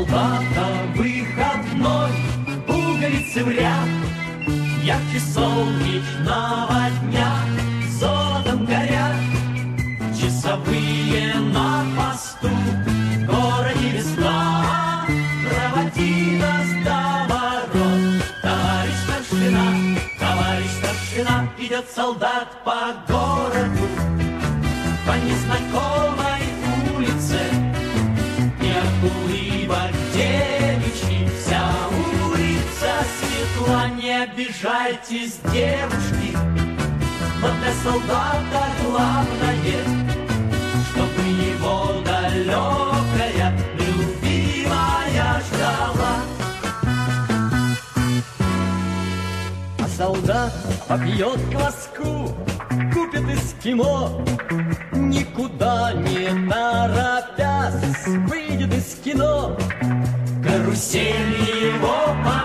солдата выходной, пуговицы в ряд, ярче солнечного дня, золотом горят часовые на посту. В городе весна, проводи нас до ворот. Товарищ старшина, идет солдат по городу, по незнакомой улице. Нет улыбок девичьих, вся улица светла. Не обижайтесь, девушки, но для солдата главное, чтобы его далекая любимая ждала. А солдат попьет кваску, купит эскимо, никуда не торопясь выйдет из кино. Карусель его